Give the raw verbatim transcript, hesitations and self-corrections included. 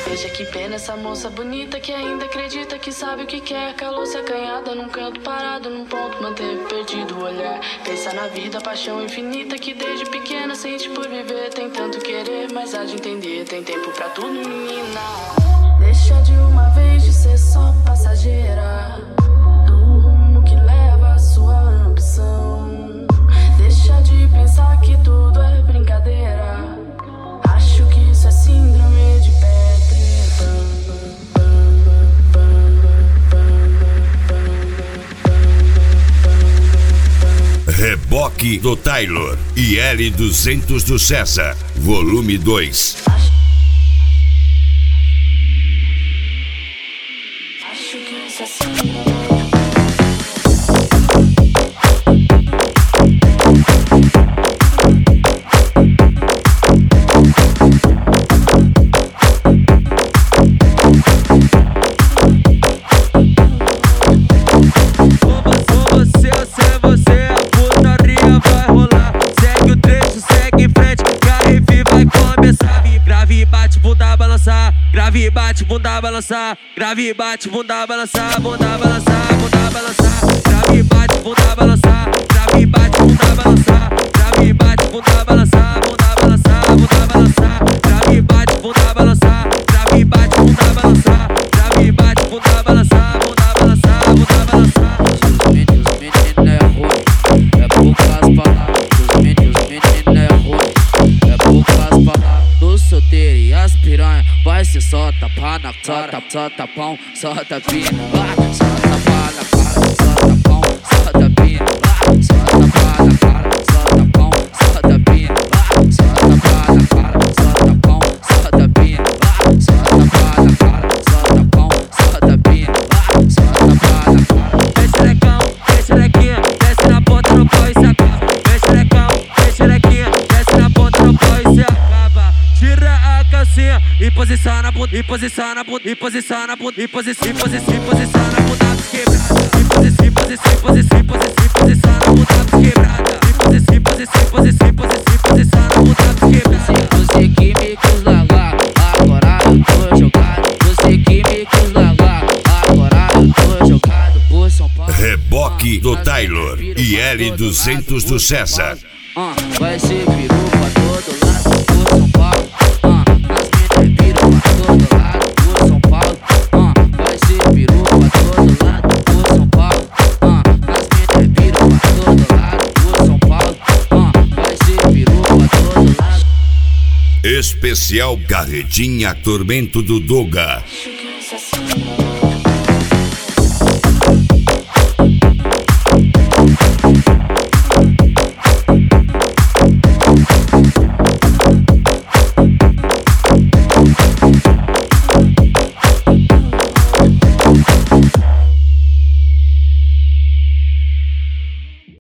Poxa, que pena essa moça bonita que ainda acredita que sabe o que quer. Calou-se acanhada num canto parado, num ponto manteve perdido o olhar. Pensa na vida, paixão infinita que desde pequena sente por viver. Tem tanto querer, mas há de entender, tem tempo pra tudo, menina. Deixa de uma vez de ser só passageira do rumo que leva a sua ambição. Deixa de pensar que tudo é brincadeira. Acho que isso é síndrome de Peter Pan. Reboque do Taylor e L duzentos do César, volume dois. Acho que isso é síndrome. Grave bate, bunda balançar, grave bate, bunda balançar, bunda balançar, bunda balançar. Grave bate, bunda balançar, grave bate, bunda balançar, grave bate, bunda balançar, bunda balançar, bunda balançar. Grave bate, bunda balançar, grave bate, bunda balançar, grave bate, bunda balançar, bunda balançar, bunda balançar. Os meninos, menina é ruim, é poucas palavras. Os meninos, menina é ruim, é poucas palavras. Do solteiro e as piranha vai se solta pá na cara, solta pão, solta pina, solta pá na cara, solta pão, solta pina, solta pá na cara, solta pão, solta pina, solta pá na cara, solta pão, solta pina, solta pá na cara, solta pão, solta pina, solta pá na cara. Desce lecão, desce lequinha, desce na ponta no pau e se acaba. Desce lecão, desce lequinha, desce na ponta no pau e se acaba. Tira a calcinha e posiciona a bunda, e posiciona a bunda, e posiciona a bunda, e posiciona, e posiciona, e posiciona a bunda quebrada. E posiciona, e posiciona, e posiciona, e posiciona a bunda quebrada. E posiciona, e posiciona, e posiciona, e posiciona a bunda quebrada. Você que me quis largar, agora eu tô jogado. Você que me quis largar, agora eu tô jogado por São Paulo. Reboque do Taylor e L duzentos do César. Ah, vai ser peru pra todo lado por São Paulo. Ah, as minas viram pra todo lado por São Paulo. Ah, vai ser peru pra todo lado por São Paulo. Ah, as minas viram pra todo lado por São Paulo. Ah, vai ser peru pra todo lado. Especial Carretinha Tormento do Doga.